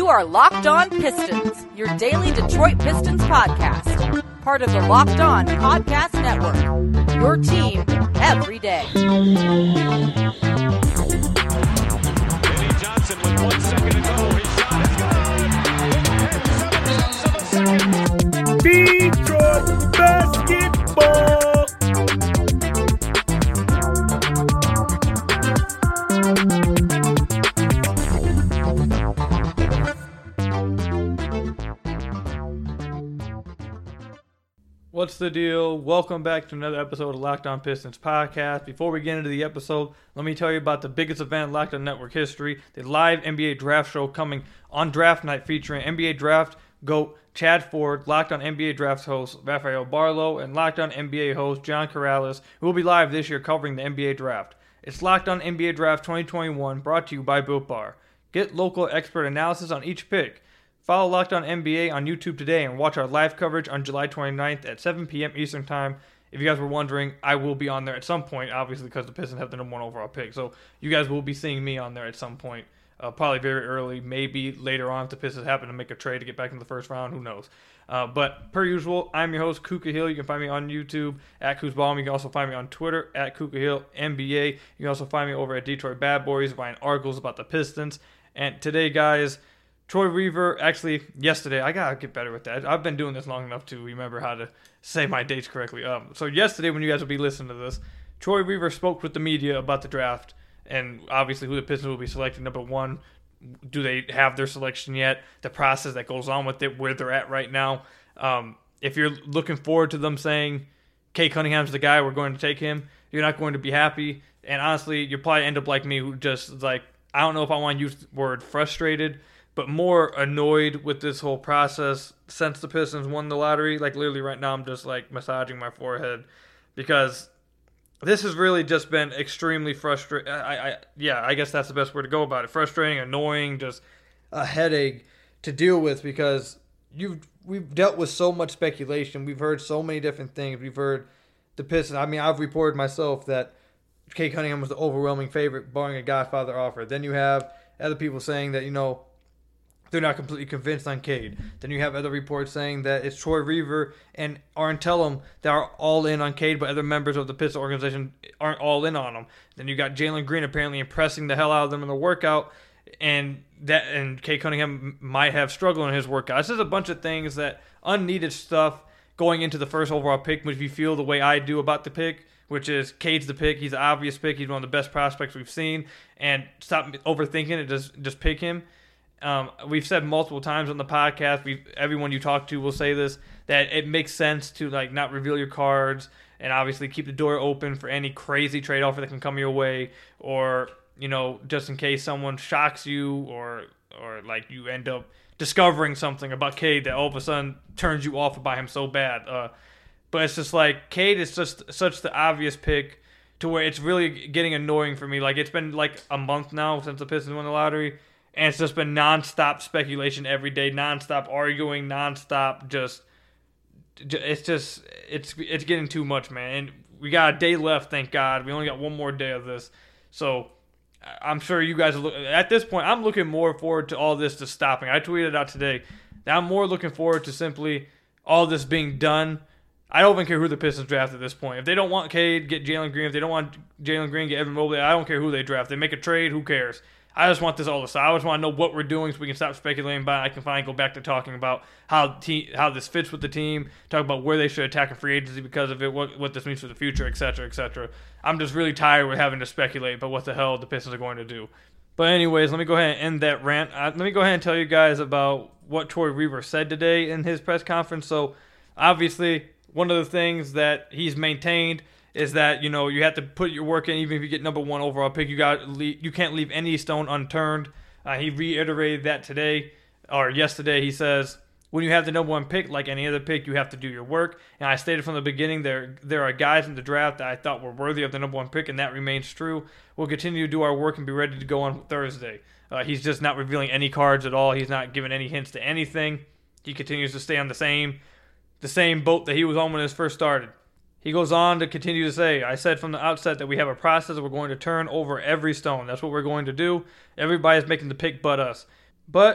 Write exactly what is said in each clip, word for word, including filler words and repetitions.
are Locked On Pistons, your daily Detroit Pistons podcast. Part of the Locked On Podcast Network, your team every day. Eddie Johnson with one second to go. His shot is good. And seven tenths of a second. Detroit basketball. What's the deal? Welcome back to another episode of Locked On Pistons podcast. Before we get into the episode, let me tell you about the biggest event in Locked On Network history, the live N B A Draft Show coming on Draft Night featuring N B A Draft GOAT Chad Ford, Locked On N B A Draft host Rafael Barlow, and Locked On N B A host John Corrales, who will be live this year covering the N B A Draft. It's Locked On N B A Draft twenty twenty-one, brought to you by Built Bar. Get local expert analysis on each pick. Follow Locked On N B A on YouTube today and watch our live coverage on July twenty-ninth at seven p.m. Eastern Time. If you guys were wondering, I will be on there at some point, obviously because the Pistons have the number one overall pick. So you guys will be seeing me on there at some point, uh, probably very early, maybe later on if the Pistons happen to make a trade to get back in the first round, who knows. Uh, but per usual, I'm your host, Kuka Hill. You can find me on YouTube at Kuzbalm. You can also find me on Twitter at Kuka Hill N B A. You can also find me over at Detroit Bad Boys, writing articles about the Pistons. And today, guys, Troy Weaver, actually, yesterday, I gotta get better with that. I've been doing this long enough to remember how to say my dates correctly. Um, so yesterday, when you guys will be listening to this, Troy Weaver spoke with the media about the draft, and obviously who the Pistons will be selecting. Number one, do they have their selection yet? The process that goes on with it, where they're at right now. Um, if you're looking forward to them saying, Cade Cunningham's the guy, we're going to take him, you're not going to be happy. And honestly, you'll probably end up like me, who just, like, I don't know if I want to use the word frustrated, but more annoyed with this whole process since the Pistons won the lottery. Like, literally right now I'm just, like, massaging my forehead because this has really just been extremely frustrating. I, I, yeah, I guess that's the best way to go about it. Frustrating, annoying, just a headache to deal with because you've we've dealt with so much speculation. We've heard so many different things. We've heard the Pistons. I mean, I've reported myself that Cade Cunningham was the overwhelming favorite, barring a Godfather offer. Then you have other people saying that, you know, they're not completely convinced on Cade. Then you have other reports saying that it's Troy Weaver and Aaron Tellem that are all in on Cade, but other members of the Pistons organization aren't all in on him. Then you got Jalen Green apparently impressing the hell out of them in the workout, and that and Cade Cunningham might have struggled in his workout. This is a bunch of things that unneeded stuff going into the first overall pick, which if you feel the way I do about the pick, which is Cade's the pick. He's the obvious pick. He's one of the best prospects we've seen, and stop overthinking it. Just just pick him. Um, we've said multiple times on the podcast, we everyone you talk to will say this, that it makes sense to like not reveal your cards and obviously keep the door open for any crazy trade offer that can come your way, or, you know, just in case someone shocks you or or like you end up discovering something about Cade that all of a sudden turns you off about him so bad. Uh, but it's just like Cade is just such the obvious pick to where it's really getting annoying for me. Like, it's been like a month now since the Pistons won the lottery. And it's just been nonstop speculation every day, nonstop arguing, nonstop just, it's just, it's it's getting too much, man. And we got a day left, thank God. We only got one more day of this. So I'm sure you guys are look, at this point, I'm looking more forward to all this to stopping. I tweeted out today that I'm more looking forward to simply all this being done. I don't even care who the Pistons draft at this point. If they don't want Cade, get Jalen Green. If they don't want Jalen Green, get Evan Mobley. I don't care who they draft. They make a trade, who cares? I just want this all to stop. I just want to know what we're doing so we can stop speculating about it. I can finally go back to talking about how te- how this fits with the team, talk about where they should attack in free agency because of it, what, what this means for the future, et cetera, et cetera. I'm just really tired with having to speculate about what the hell the Pistons are going to do. But anyways, let me go ahead and end that rant. Uh, let me go ahead and tell you guys about what Troy Weaver said today in his press conference. So, obviously, one of the things that he's maintained is that, you know, you have to put your work in. Even if you get number one overall pick, you got you can't leave any stone unturned. Uh, he reiterated that today or yesterday. He says, when you have the number one pick, like any other pick, you have to do your work. And I stated from the beginning, there there are guys in the draft that I thought were worthy of the number one pick, and that remains true. We'll continue to do our work and be ready to go on Thursday. Uh, he's just not revealing any cards at all. He's not giving any hints to anything. He continues to stay on the same the same boat that he was on when it first started. He goes on to continue to say, I said from the outset that we have a process that we're going to turn over every stone. That's what we're going to do. Everybody's making the pick but us. But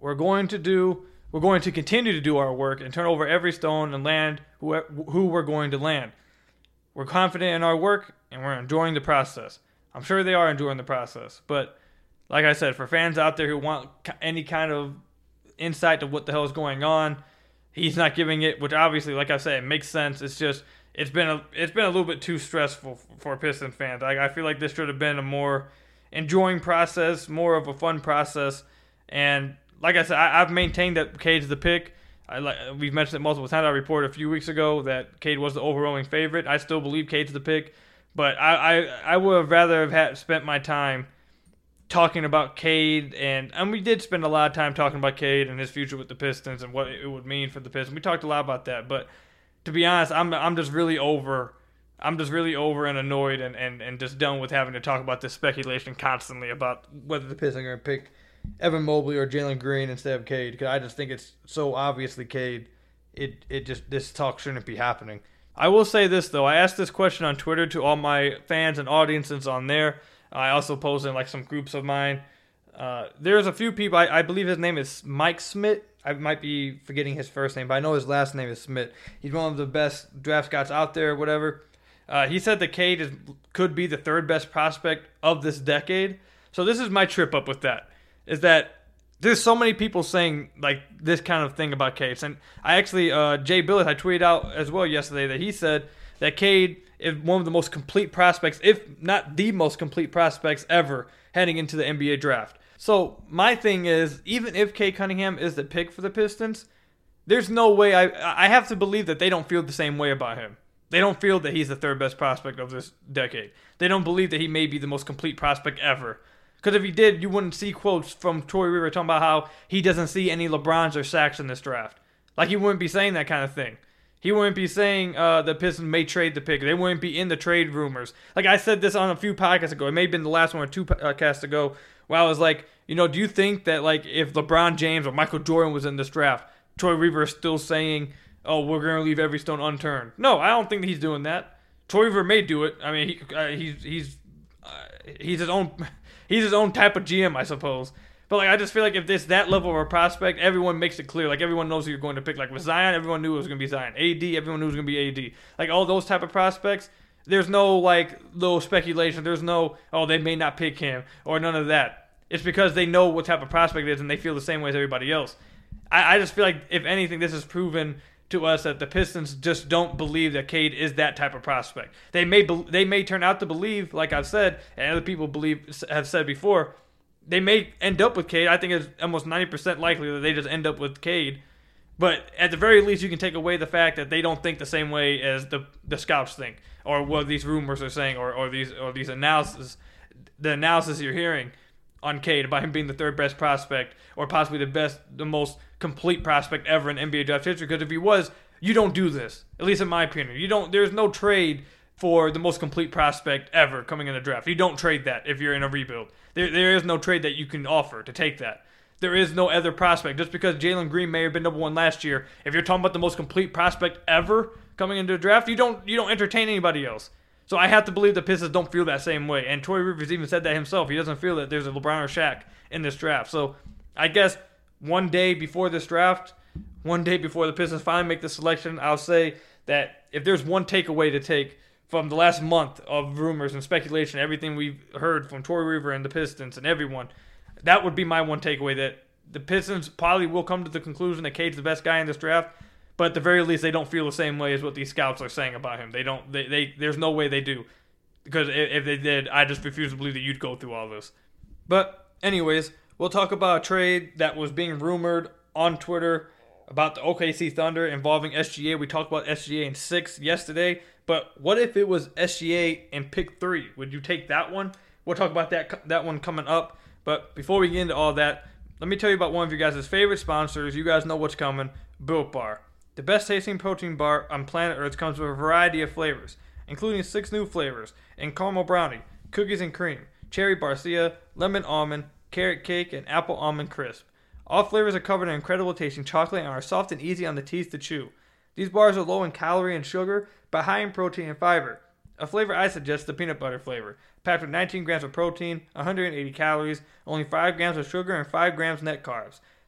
we're going to do, we're going to continue to do our work and turn over every stone and land who, who we're going to land. We're confident in our work and we're enjoying the process. I'm sure they are enjoying the process, but like I said, for fans out there who want any kind of insight to what the hell is going on, he's not giving it, which obviously, like I said, it makes sense. It's just, it's been a, it's been a little bit too stressful for Pistons fans. Like, I feel like this should have been a more enjoying process, more of a fun process. And like I said, I, I've maintained that Cade's the pick. I like we've mentioned it multiple times. I reported a few weeks ago that Cade was the overwhelming favorite. I still believe Cade's the pick, but I I, I would have rather have had spent my time talking about Cade, and and we did spend a lot of time talking about Cade and his future with the Pistons and what it would mean for the Pistons. We talked a lot about that, but to be honest, I'm I'm just really over. I'm just really over and annoyed and, and, and just done with having to talk about this speculation constantly about whether the Pistons are going to pick Evan Mobley or Jalen Green instead of Cade, because I just think it's so obviously Cade. It it just this talk shouldn't be happening. I will say this though. I asked this question on Twitter to all my fans and audiences on there. I also posted in like some groups of mine. Uh, there's a few people. I, I believe his name is Mike Smith. I might be forgetting his first name, but I know his last name is Smith. He's one of the best draft scouts out there, whatever. Uh, he said that Cade is, could be the third best prospect of this decade. So this is my trip up with that. Is that there's so many people saying like this kind of thing about Cade. And I actually, uh, Jay Billis, I tweeted out as well yesterday that he said that Cade is one of the most complete prospects, if not the most complete prospects ever heading into the N B A draft. So my thing is, even if Cade Cunningham is the pick for the Pistons, there's no way I I have to believe that they don't feel the same way about him. They don't feel that he's the third best prospect of this decade. They don't believe that he may be the most complete prospect ever. Because if he did, you wouldn't see quotes from Troy Weaver talking about how he doesn't see any LeBrons or Shaqs in this draft. Like, he wouldn't be saying that kind of thing. He wouldn't be saying uh, the Pistons may trade the pick. They wouldn't be in the trade rumors. Like, I said this on a few podcasts ago. It may have been the last one or two podcasts ago, where I was like, you know, do you think that, like, if LeBron James or Michael Jordan was in this draft, Troy Weaver is still saying, oh, we're going to leave every stone unturned? No, I don't think that he's doing that. Troy Weaver may do it. I mean, he, uh, he's he's uh, he's his own he's his own type of G M, I suppose. But like, I just feel like if there's that level of a prospect, everyone makes it clear. Like, everyone knows who you're going to pick. Like with Zion, everyone knew it was going to be Zion. A D, everyone knew it was going to be A D. Like all those type of prospects, there's no like little speculation. There's no, oh, they may not pick him or none of that. It's because they know what type of prospect it is and they feel the same way as everybody else. I, I just feel like if anything, this has proven to us that the Pistons just don't believe that Cade is that type of prospect. They may be, they may turn out to believe, like I've said, and other people believe have said before, they may end up with Cade. I think it's almost ninety percent likely that they just end up with Cade. But at the very least, you can take away the fact that they don't think the same way as the the scouts think, or what these rumors are saying, or, or these or these analysis, the analysis you're hearing on Cade about him being the third best prospect, or possibly the best, the most complete prospect ever in N B A draft history. Because if he was, you don't do this. At least in my opinion, you don't. There's no trade for the most complete prospect ever coming in the draft. You don't trade that if you're in a rebuild. There, there is no trade that you can offer to take that. There is no other prospect. Just because Jalen Green may have been number one last year, if you're talking about the most complete prospect ever coming into the draft, you don't you don't entertain anybody else. So I have to believe the Pistons don't feel that same way. And Troy Rivers even said that himself. He doesn't feel that there's a LeBron or Shaq in this draft. So I guess one day before this draft, one day before the Pistons finally make the selection, I'll say that if there's one takeaway to take from the last month of rumors and speculation, everything we've heard from Troy Weaver and the Pistons and everyone, that would be my one takeaway, that the Pistons probably will come to the conclusion that Cade's the best guy in this draft, but at the very least, they don't feel the same way as what these scouts are saying about him. They don't. They. they there's no way they do, because if, if they did, I just refuse to believe that you'd go through all this. But anyways, we'll talk about a trade that was being rumored on Twitter about the O K C Thunder involving S G A. We talked about S G A in six yesterday. But what if it was S G A in pick three? Would you take that one? We'll talk about that that one coming up. But before we get into all that, let me tell you about one of your guys' favorite sponsors. You guys know what's coming, Built Bar. The best tasting protein bar on planet Earth comes with a variety of flavors, including six new flavors in caramel brownie, cookies and cream, cherry barcia, lemon almond, carrot cake, and apple almond crisp. All flavors are covered in incredible tasting chocolate and are soft and easy on the teeth to chew. These bars are low in calorie and sugar, but high in protein and fiber. A flavor I suggest is the peanut butter flavor, packed with nineteen grams of protein, one hundred eighty calories, only five grams of sugar, and five grams net carbs.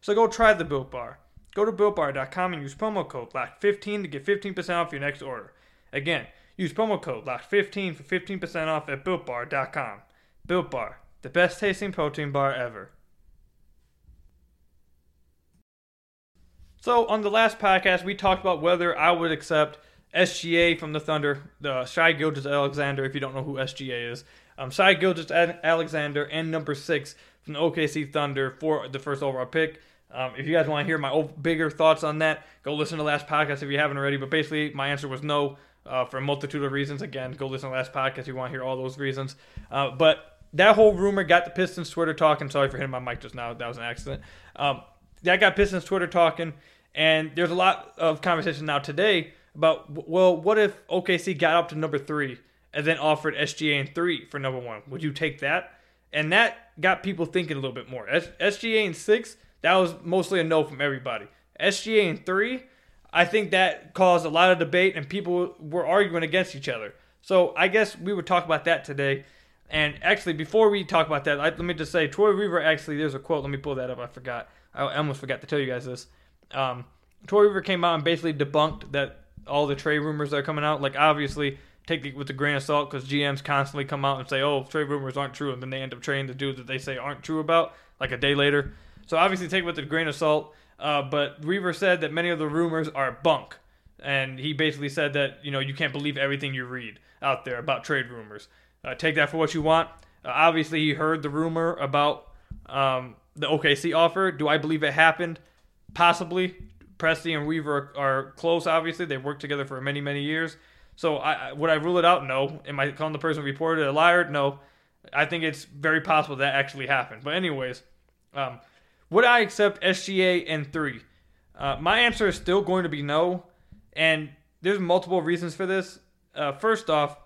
So go try the Built Bar. Go to built bar dot com and use promo code locked fifteen to get fifteen percent off your next order. Again, use promo code locked fifteen for fifteen percent off at built bar dot com. Built Bar, the best tasting protein bar ever. So on the last podcast, we talked about whether I would accept S G A from the Thunder, the Shai Gilgeous-Alexander, if you don't know who S G A is. Um, Shai Gilgeous-Alexander and number six from the O K C Thunder for the first overall pick. Um, if you guys want to hear my old, bigger thoughts on that, go listen to the last podcast if you haven't already. But basically, my answer was no uh, for a multitude of reasons. Again, go listen to the last podcast if you want to hear all those reasons. Uh, but that whole rumor got the Pistons Twitter talking. Sorry for hitting my mic just now. That was an accident. Um, that got Pistons Twitter talking. And there's a lot of conversation now today about, well, what if O K C got up to number three and then offered S G A and three for number one? Would you take that? And that got people thinking a little bit more. S G A and six, that was mostly a no from everybody. S G A and three, I think that caused a lot of debate and people were arguing against each other. So I guess we would talk about that today. And actually, before we talk about that, let me just say, Troy Weaver, actually, there's a quote. Let me pull that up. I forgot. I almost forgot to tell you guys this. Um, Troy Weaver came out and basically debunked that all the trade rumors that are coming out. Like, obviously, take it with a grain of salt because G Ms constantly come out and say, oh, trade rumors aren't true, and then they end up trading the dudes that they say aren't true about, like a day later. So, obviously, take it with a grain of salt. Uh, but Weaver said that many of the rumors are bunk. And he basically said that, you know, you can't believe everything you read out there about trade rumors. Uh, take that for what you want. Uh, obviously, he heard the rumor about um, the O K C offer. Do I believe it happened? Possibly. Presti and Weaver are, are close, obviously. They've worked together for many, many years. So I, would I rule it out? No. Am I calling the person who reported it a liar? No. I think it's very possible that actually happened. But anyways, um, would I accept S G A and three? Uh, my answer is still going to be no. And there's multiple reasons for this. Uh, first off,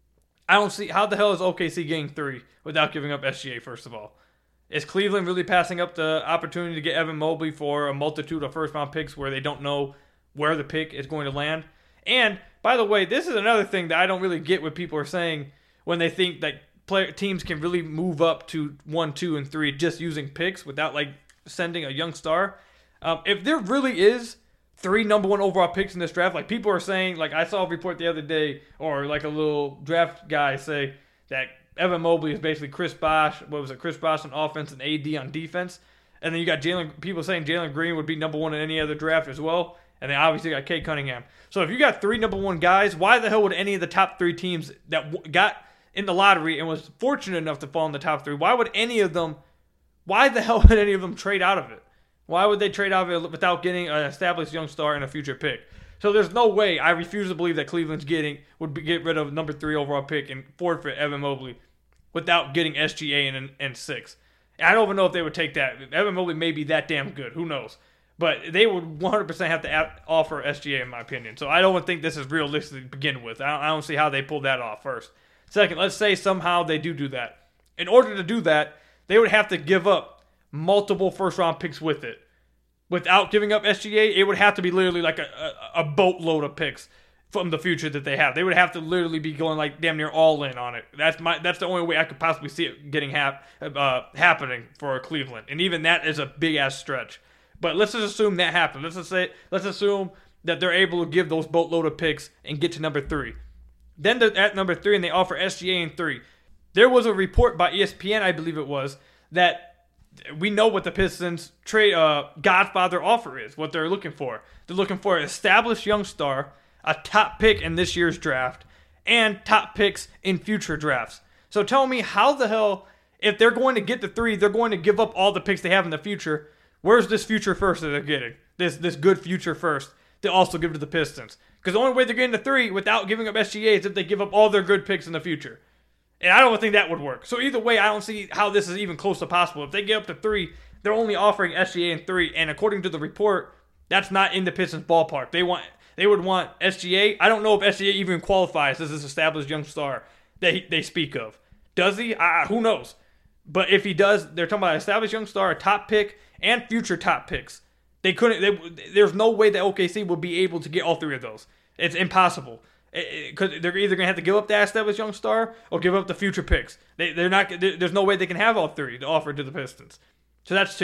I don't see how the hell is O K C getting three without giving up S G A, first of all. Is Cleveland really passing up the opportunity to get Evan Mobley for a multitude of first-round picks where they don't know where the pick is going to land? And, by the way, this is another thing that I don't really get what people are saying when they think that player, teams can really move up to one, two, and three just using picks without, like, sending a young star. Um, if there really is three number one overall picks in this draft, like people are saying, like I saw a report the other day, or like a little draft guy say that Evan Mobley is basically Chris Bosh. What was it? Chris Bosh on offense and A D on defense. And then you got Jalen. People saying Jalen Green would be number one in any other draft as well. And then obviously got Cade Cunningham. So if you got three number one guys, why the hell would any of the top three teams that w- got in the lottery and was fortunate enough to fall in the top three, why would any of them? Why the hell would any of them trade out of it? Why would they trade out of it without getting an established young star and a future pick? So there's no way. I refuse to believe that Cleveland's getting would be, get rid of number three overall pick and forfeit Evan Mobley without getting S G A and, and six. I don't even know if they would take that. Evan Mobley may be that damn good. Who knows? But they would one hundred percent have to at, offer S G A in my opinion. So I don't think this is realistic to begin with. I don't, I don't see how they pull that off first. Second, let's say somehow they do do that. In order to do that, they would have to give up multiple first-round picks with it. Without giving up S G A, it would have to be literally like a, a, a boatload of picks from the future that they have. They would have to literally be going like damn near all in on it. That's my. That's the only way I could possibly see it getting hap, uh, happening for Cleveland. And even that is a big-ass stretch. But let's just assume that happened. Let's just say, let's assume that they're able to give those boatload of picks and get to number three. Then they're at number three and they offer S G A and three. There was a report by E S P N, I believe it was, that we know what the Pistons' trade uh, Godfather offer is, what they're looking for. They're looking for an established young star, a top pick in this year's draft, and top picks in future drafts. So tell me how the hell, if they're going to get the three, they're going to give up all the picks they have in the future. Where's this future first that they're getting? This this good future first to also give to the Pistons. Because the only way they're getting the three without giving up S G A is if they give up all their good picks in the future. And I don't think that would work. So either way, I don't see how this is even close to possible. If they get up to three, they're only offering S G A and three. And according to the report, that's not in the Pistons ballpark. They want they would want S G A. I don't know if S G A even qualifies as this established young star that he, they speak of. Does he? Uh, who knows? But if he does, they're talking about an established young star, a top pick, and future top picks. They couldn't. They, there's no way that O K C would be able to get all three of those. It's impossible. Because they're either going to have to give up that established young star or give up the future picks. They, they're not. There's no way they can have all three to offer to the Pistons. So that's two.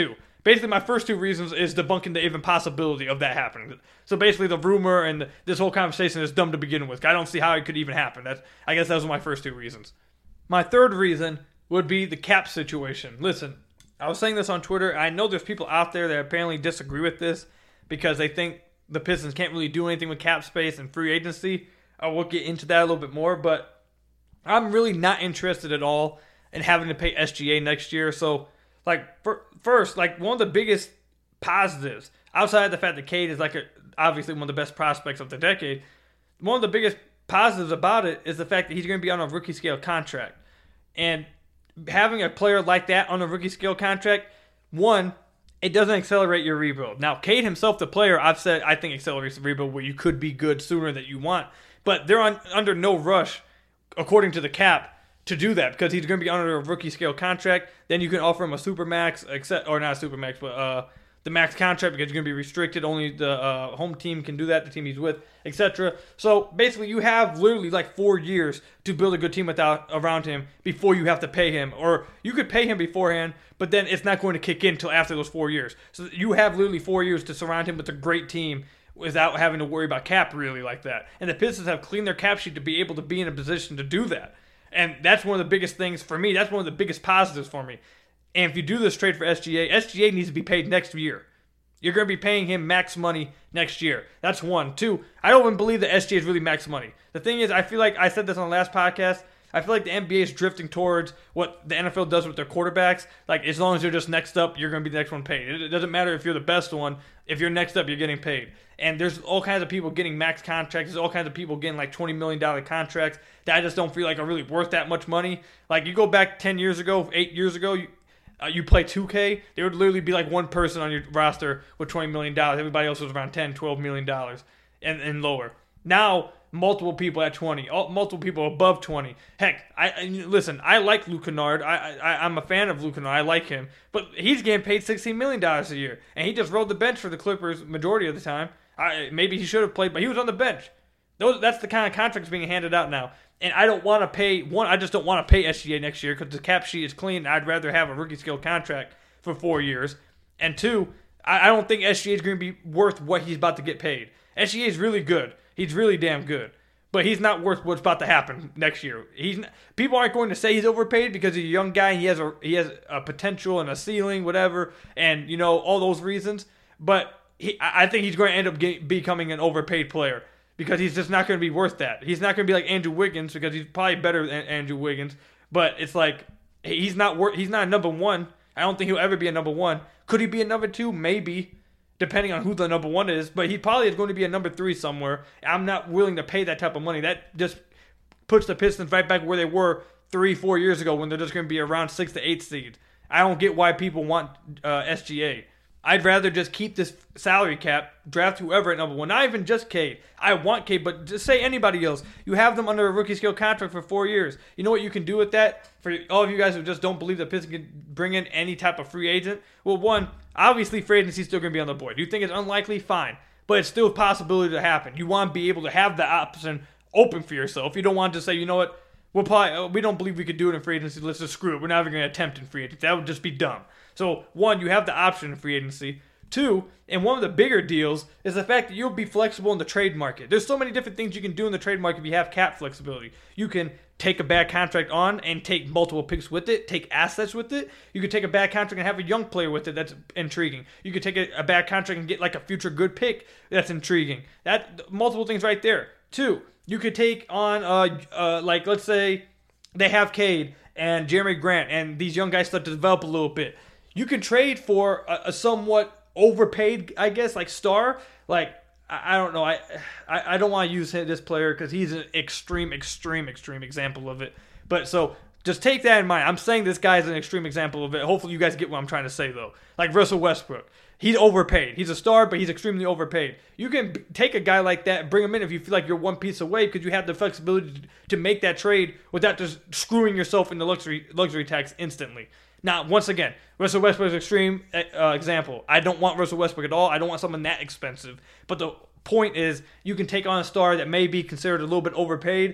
basically my first two reasons is debunking the even possibility of that happening. So basically the rumor and this whole conversation is dumb to begin with. I don't see how it could even happen. That's, I guess those are my first two reasons. My third reason would be the cap situation. Listen, I was saying this on Twitter. I know there's people out there that apparently disagree with this because they think the Pistons can't really do anything with cap space and free agency. I will get into that a little bit more, but I'm really not interested at all in having to pay S G A next year. So, like, for, first, like, one of the biggest positives, outside of the fact that Cade is, like, a, obviously one of the best prospects of the decade, one of the biggest positives about it is the fact that he's going to be on a rookie scale contract. And having a player like that on a rookie scale contract, one, it doesn't accelerate your rebuild. Now, Cade himself, the player, I've said I think accelerates the rebuild where you could be good sooner than you want. But they're on, under no rush, according to the cap, to do that because he's going to be under a rookie scale contract. Then you can offer him a supermax, except or not a supermax, but uh, the max contract because you're going to be restricted. Only the uh, home team can do that, the team he's with, et cetera. So basically, you have literally like four years to build a good team without around him before you have to pay him, or you could pay him beforehand, but then it's not going to kick in until after those four years. So you have literally four years to surround him with a great team without having to worry about cap really like that. And the Pistons have cleaned their cap sheet to be able to be in a position to do that. And that's one of the biggest things for me. That's one of the biggest positives for me. And if you do this trade for S G A, S G A needs to be paid next year. You're going to be paying him max money next year. That's one. Two, I don't even believe that S G A is really max money. The thing is, I feel like I said this on the last podcast, I feel like the N B A is drifting towards what the N F L does with their quarterbacks. Like, as long as you're just next up, you're going to be the next one paid. It doesn't matter if you're the best one. If you're next up, you're getting paid. And there's all kinds of people getting max contracts. There's all kinds of people getting like twenty million dollars contracts that I just don't feel like are really worth that much money. Like, you go back ten years ago, eight years ago, you, uh, you play two K, there would literally be like one person on your roster with twenty million dollars. Everybody else was around ten, twelve million dollars and, and lower. Now, multiple people at twenty, multiple people above twenty. Heck, I, I listen, I like Luke Kennard. I, I, I'm a fan of Luke Kennard. I like him. But he's getting paid sixteen million dollars a year. And he just rode the bench for the Clippers majority of the time. I, maybe he should have played, but he was on the bench. Those, that's the kind of contracts being handed out now. And I don't want to pay, one, I just don't want to pay S G A next year because the cap sheet is clean. I'd rather have a rookie scale contract for four years. And two, I, I don't think S G A is going to be worth what he's about to get paid. S G A is really good. He's really damn good. But he's not worth what's about to happen next year. He's not, people aren't going to say he's overpaid because he's a young guy and he has a he has a potential and a ceiling, whatever, and you know all those reasons. But he, I think he's going to end up get, becoming an overpaid player because he's just not going to be worth that. He's not going to be like Andrew Wiggins because he's probably better than Andrew Wiggins. But it's like he's not worth. He's not a number one. I don't think he'll ever be a number one. Could he be a number two? Maybe. Depending on who the number one is, but he probably is going to be a number three somewhere. I'm not willing to pay that type of money. That just puts the Pistons right back where they were three, four years ago when they're just going to be around six to eight seed. I don't get why people want uh, S G A. I'd rather just keep this salary cap, draft whoever at number one. Not even just Cade. I want Cade, but just say anybody else. You have them under a rookie scale contract for four years. You know what you can do with that? For all of you guys who just don't believe the Pistons can bring in any type of free agent. Well, one, obviously free agency is still going to be on the board. Do you think it's unlikely? Fine. But it's still a possibility to happen. You want to be able to have the option open for yourself. You don't want to say, you know what? We'll probably, we don't believe we could do it in free agency. Let's just screw it. We're not even going to attempt in free agency. That would just be dumb. So, one, you have the option in free agency. Two, and one of the bigger deals is the fact that you'll be flexible in the trade market. There's so many different things you can do in the trade market if you have cap flexibility. You can take a bad contract on and take multiple picks with it, take assets with it. You could take a bad contract and have a young player with it that's intriguing. You could take a, a bad contract and get like a future good pick that's intriguing. That multiple things right there. Two, you could take on, uh, uh, like, let's say they have Cade and Jeremy Grant and these young guys start to develop a little bit. You can trade for a, a somewhat overpaid, I guess, like star. Like, I, I don't know. I, I I don't want to use this player because he's an extreme, extreme, extreme example of it. But so just take that in mind. I'm saying this guy is an extreme example of it. Hopefully you guys get what I'm trying to say, though. Like Russell Westbrook. He's overpaid. He's a star, but he's extremely overpaid. You can b- take a guy like that and bring him in if you feel like you're one piece away because you have the flexibility to, to make that trade without just screwing yourself into luxury luxury tax instantly. Now, once again, Russell Westbrook is an extreme uh, example. I don't want Russell Westbrook at all. I don't want someone that expensive. But the point is, you can take on a star that may be considered a little bit overpaid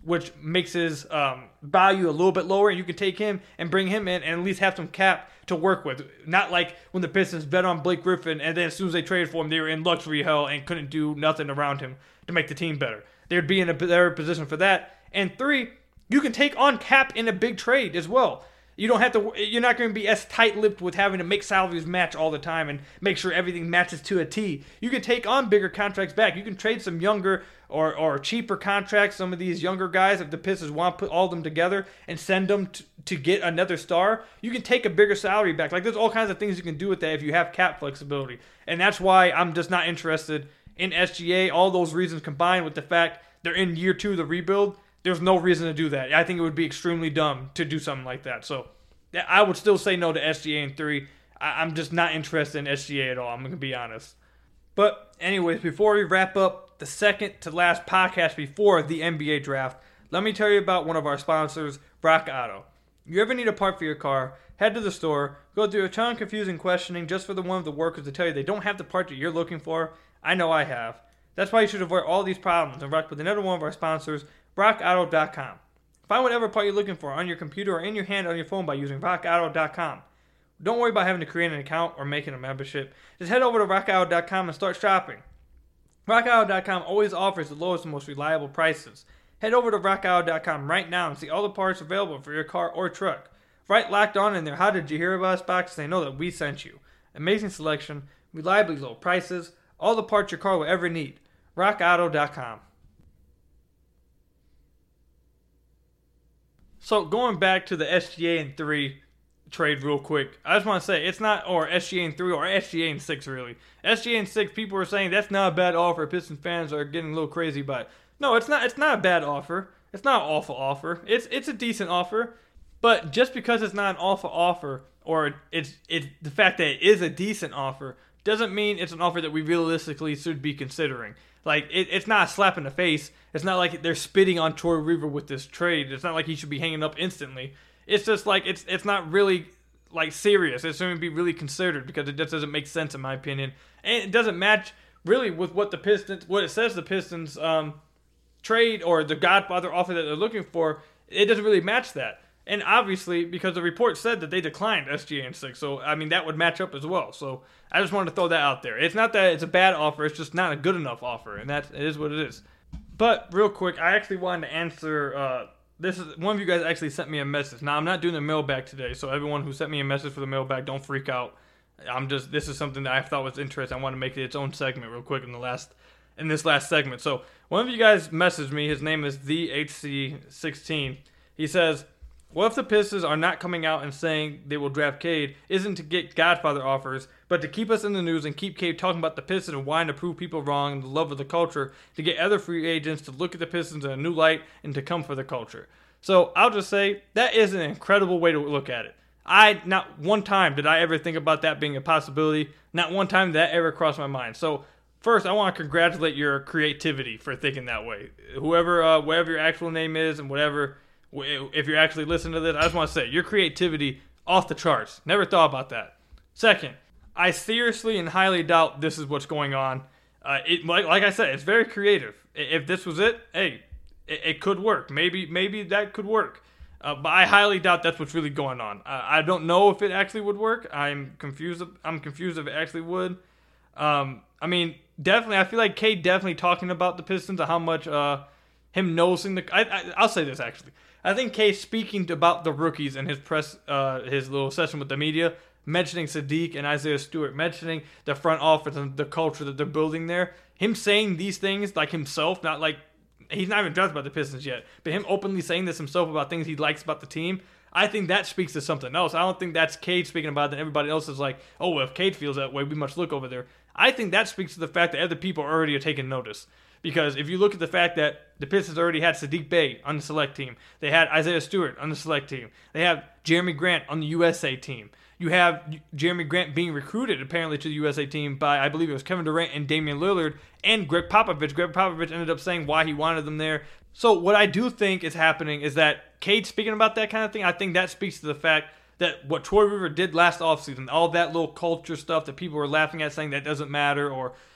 which makes his um, value a little bit lower. And you can take him and bring him in and at least have some cap to work with. Not like when the Pistons bet on Blake Griffin and then as soon as they traded for him, they were in luxury hell and couldn't do nothing around him to make the team better. They would be in a better position for that. And three, you can take on cap in a big trade as well. You don't have to. You're not going to be as tight-lipped with having to make salaries match all the time and make sure everything matches to a T. You can take on bigger contracts back. You can trade some younger or, or cheaper contracts. Some of these younger guys, if the Pistons want to put all of them together and send them to, to get another star, you can take a bigger salary back. Like there's all kinds of things you can do with that if you have cap flexibility. And that's why I'm just not interested in S G A. All those reasons combined with the fact they're in year two of the rebuild. There's no reason to do that. I think it would be extremely dumb to do something like that. So I would still say no to S G A in three. I'm just not interested in S G A at all. I'm going to be honest. But anyways, before we wrap up the second to last podcast before the N B A draft, let me tell you about one of our sponsors, Rock Auto. You ever need a part for your car? Head to the store, go through a ton of confusing questioning just for the one of the workers to tell you they don't have the part that you're looking for. I know I have. That's why you should avoid all these problems and rock with another one of our sponsors, rock auto dot com. Find whatever part you're looking for on your computer or in your hand on your phone by using rock auto dot com. Don't worry about having to create an account or making a membership. Just head over to rock auto dot com and start shopping. rock auto dot com always offers the lowest and most reliable prices. Head over to rock auto dot com right now and see all the parts available for your car or truck. Right locked on in their How Did You Hear About Us box, they know that we sent you. Amazing selection, reliably low prices, all the parts your car will ever need. rock auto dot com. So going back to the S G A in three trade real quick, I just want to say it's not or S G A in three or S G A in six really. S G A in six, people are saying that's not a bad offer. Pistons fans are getting a little crazy about it. No, it's not. It's not a bad offer. It's not an awful offer. It's it's a decent offer. But just because it's not an awful offer or it's it's the fact that it is a decent offer doesn't mean it's an offer that we realistically should be considering. Like, it, it's not a slap in the face. It's not like they're spitting on Troy Weaver with this trade. It's not like he should be hanging up instantly. It's just like, it's it's not really, like, serious. It shouldn't be really considered because it just doesn't make sense in my opinion. And it doesn't match, really, with what the Pistons, what it says the Pistons um, trade or the Godfather offer that they're looking for. It doesn't really match that. And obviously, because the report said that they declined S G A in six, so, I mean, that would match up as well. So, I just wanted to throw that out there. It's not that it's a bad offer, it's just not a good enough offer, and that it is what it is. But, real quick, I actually wanted to answer, uh, this is, one of you guys actually sent me a message. Now, I'm not doing the mailbag today, so everyone who sent me a message for the mailbag, don't freak out. I'm just, this is something that I thought was interesting. I want to make it its own segment real quick in the last, in this last segment. So, one of you guys messaged me, his name is the H C sixteen. He says, what if the Pistons are not coming out and saying they will draft Cade isn't to get Godfather offers, but to keep us in the news and keep Cade talking about the Pistons and wanting to prove people wrong and the love of the culture to get other free agents to look at the Pistons in a new light and to come for the culture. So I'll just say that is an incredible way to look at it. I, not one time did I ever think about that being a possibility. Not one time did that ever crossed my mind. So first, I want to congratulate your creativity for thinking that way. Whoever, uh, whatever your actual name is and whatever, if you're actually listening to this, I just want to say, your creativity, off the charts. Never thought about that. Second, I seriously and highly doubt this is what's going on. Uh, it, like, like I said, it's very creative. If this was it, hey, it, it could work. Maybe maybe that could work. Uh, but I highly doubt that's what's really going on. Uh, I don't know if it actually would work. I'm confused. I'm confused if it actually would. Um, I mean, definitely, I feel like Cade definitely talking about the Pistons and how much uh, him noticing the. I, I, I'll say this actually. I think Cade speaking about the rookies in his press, uh, his little session with the media, mentioning Sadiq and Isaiah Stewart, mentioning the front office and the culture that they're building there. Him saying these things like himself, not like he's not even dressed about the Pistons yet, but him openly saying this himself about things he likes about the team. I think that speaks to something else. I don't think that's Cade speaking about it and everybody else is like, oh, well, if Cade feels that way, we must look over there. I think that speaks to the fact that other people already are taking notice. Because if you look at the fact that the Pistons already had Sadiq Bey on the select team, they had Isaiah Stewart on the select team, they have Jeremy Grant on the U S A team. You have Jeremy Grant being recruited apparently to the U S A team by, I believe it was Kevin Durant and Damian Lillard and Greg Popovich. Greg Popovich ended up saying why he wanted them there. So what I do think is happening is that Cade speaking about that kind of thing, I think that speaks to the fact that what Troy Weaver did last offseason, all that little culture stuff that people were laughing at saying that doesn't matter or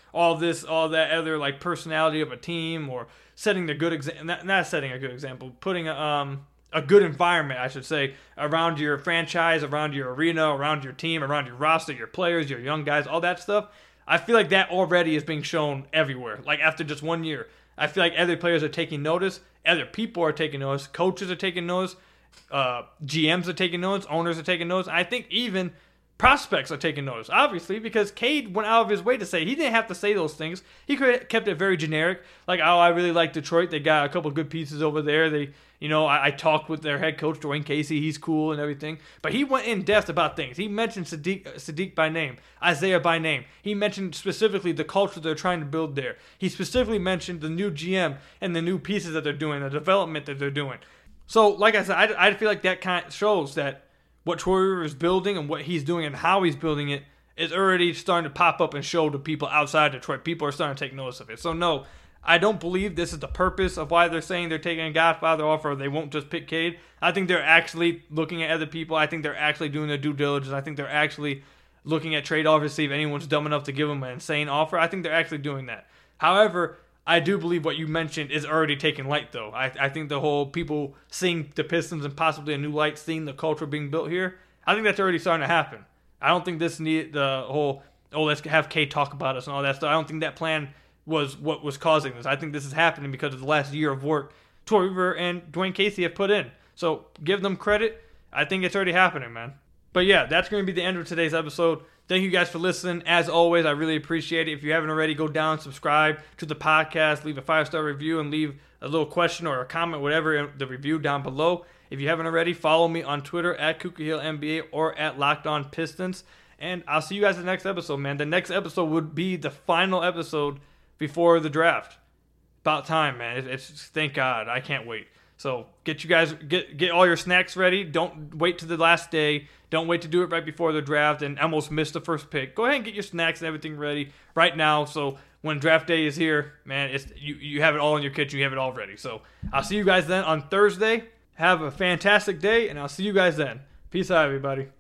all this, all that other like personality of a team, or setting the good example, not, not setting a good example, putting a, um, a good environment, I should say, around your franchise, around your arena, around your team, around your roster, your players, your young guys, all that stuff. I feel like that already is being shown everywhere. Like after just one year, I feel like other players are taking notice, other people are taking notice, coaches are taking notice, uh, G Ms are taking notice, owners are taking notice. I think even prospects are taking notice, obviously, because Cade went out of his way to say he didn't have to say those things. He could have kept it very generic, like, oh, I really like Detroit. They got a couple good pieces over there. They, you know, I, I talked with their head coach, Dwayne Casey. He's cool and everything. But he went in depth about things. He mentioned Sadiq, Sadiq by name, Isaiah by name. He mentioned specifically the culture they're trying to build there. He specifically mentioned the new G M and the new pieces that they're doing, the development that they're doing. So, like I said, I, I feel like that kind of shows that what Troy Weaver is building and what he's doing and how he's building it is already starting to pop up and show to people outside Detroit. People are starting to take notice of it. So, no, I don't believe this is the purpose of why they're saying they're taking a Godfather offer. They won't just pick Cade. I think they're actually looking at other people. I think they're actually doing their due diligence. I think they're actually looking at trade offers to see if anyone's dumb enough to give them an insane offer. I think they're actually doing that. However, I do believe what you mentioned is already taking light, though. I, I think the whole people seeing the Pistons in possibly a new light, seeing the culture being built here, I think that's already starting to happen. I don't think this need the whole, oh, let's have Cade talk about us and all that stuff. I don't think that plan was what was causing this. I think this is happening because of the last year of work Troy Weaver and Dwayne Casey have put in. So give them credit. I think it's already happening, man. But yeah, that's going to be the end of today's episode. Thank you guys for listening. As always, I really appreciate it. If you haven't already, go down, subscribe to the podcast, leave a five-star review, and leave a little question or a comment, whatever, in the review down below. If you haven't already, follow me on Twitter at Kuka Hill N B A or at Locked On Pistons. And I'll see you guys in the next episode, man. The next episode would be the final episode before the draft. About time, man. It's, it's thank God. I can't wait. So get you guys, get get all your snacks ready. Don't wait to the last day. Don't wait to do it right before the draft and almost miss the first pick. Go ahead and get your snacks and everything ready right now. So when draft day is here, man, it's you, you have it all in your kitchen. You have it all ready. So I'll see you guys then on Thursday. Have a fantastic day, and I'll see you guys then. Peace out, everybody.